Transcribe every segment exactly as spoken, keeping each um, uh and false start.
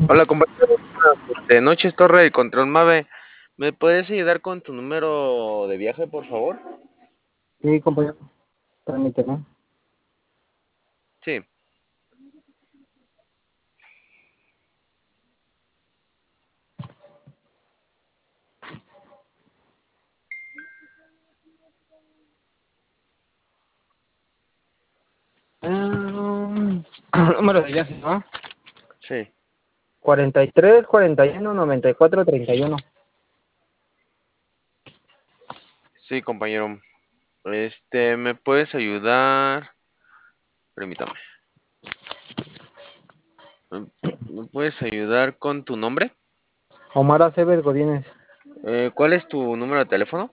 Hola, compañero. De Noches Torre de Control Mave. ¿Me puedes ayudar con tu número de viaje, por favor? Sí, compañero, permíteme. Sí. Um, número de viaje, ¿no? Sí. cuarenta y tres, cuarenta y uno, noventa y cuatro, treinta y uno. Sí, compañero. Este, ¿me puedes ayudar? Permítame. ¿Me, me puedes ayudar con tu nombre? Omar Aceves Godínez. Eh, ¿cuál es tu número de teléfono?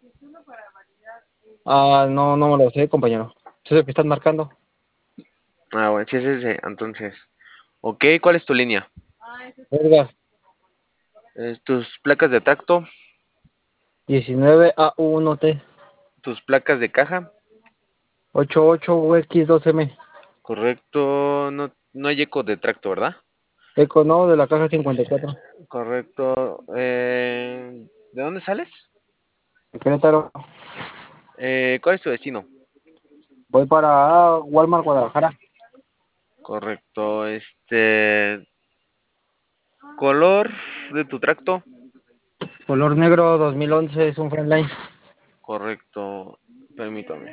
Ah, no, no me lo sé, compañero. ¿Es el que están marcando? Ah, bueno, sí es ese. Entonces. Ok, ¿cuál es tu línea? Vergas, Eh, tus placas de tacto, diecinueve A uno T, tus placas de caja. ochenta y ocho U X dos M. Correcto. No, no hay eco de tracto, ¿verdad? Eco, no, de la caja cincuenta y cuatro. Correcto. Eh, ¿de dónde sales? Querétaro. Eh, ¿cuál es tu destino? Voy para Walmart, Guadalajara. Correcto. Este, color de tu tracto. Color negro dos mil once, es un Frontline. Correcto. Permítame.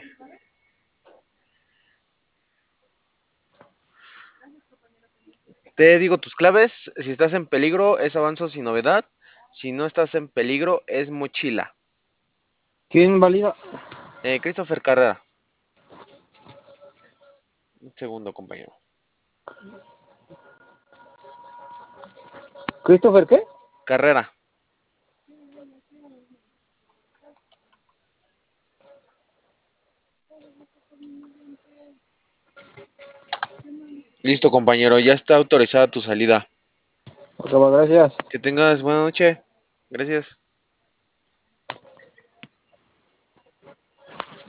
Te digo tus claves. Si estás en peligro, es avanzo sin novedad. Si no estás en peligro, es mochila. ¿Quién valida? Eh, Christopher Carrera. Un segundo, compañero. ¿Christopher qué? Carrera. Listo, compañero. Ya está autorizada tu salida. Ok, va, gracias. Que tengas buena noche. Gracias.